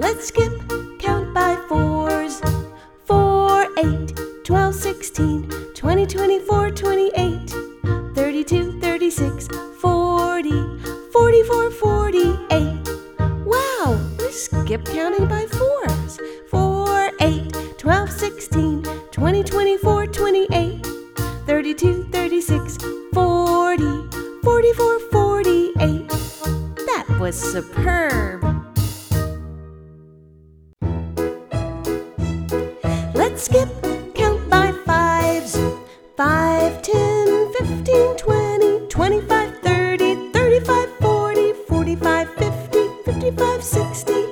Let's skip, count by fours. 4, 8, 12, 16, 20, 24, 28, 32, 36, 40, 44, 48. Wow, we skip counting by fours. 4, 8, 12, 16, 20, 24, 28, 32, 36, 40, 44, 48. That was superb! Let's skip, count by fives. 5, 10, 15, 20, 25, 30, 35, 40, 45, 50, 55, 60,